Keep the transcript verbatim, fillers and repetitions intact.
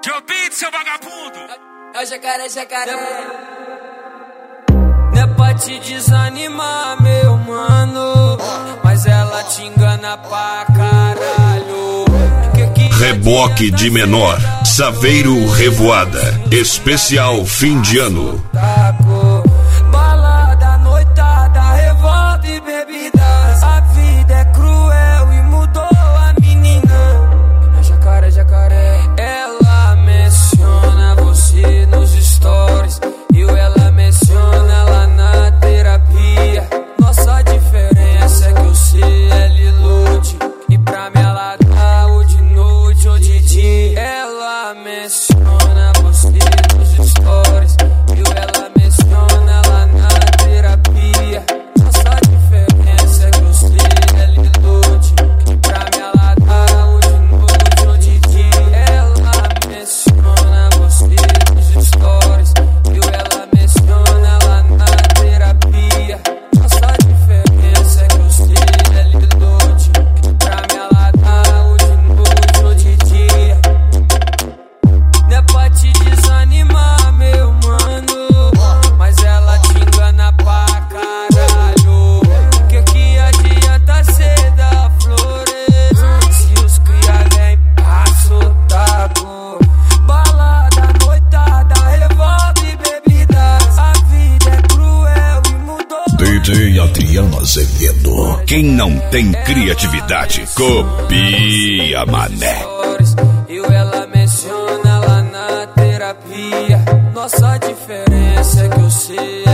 Joe Beat, seu vagabundo. É o jacaré, jacaré. Não é pra te desanimar, meu mano, mas ela te engana pra caralho. Que que Reboque de menor, Saveiro Revoada, especial fim de ano. Balada, noitada, revolta e bebidas. A vida é cruel e mudou a menina. É jacaré, jacaré. Ela menciona você nos stories e ela menciona lá na terapia. Nossa diferença é que você é Lilude e pra mim ela tá ou de noite ou de dia. Ela menciona você nos stories e ela menciona lá na terapia. Nossa diferença é que você é Lilude e pra mim ela tá ou de noite ou de dia. Ela menciona você nos stories e ela menciona lá na terapia. Nossa diferença é que você é Lilude e pra mim ela tá ou de noite ou de dia. Não é pra te desanimar, meu mano, mas ela te engana pra caralho. Que que adianta cê dar flores se os cria vem pra soltar cor? Balada, noitada, revolta e bebidas. A vida é cruel e mudou. D J Adriano Azevedo. Quem não tem criatividade, copia, mané. E ela menciona lá na terapia. Nossa diferença é que eu sei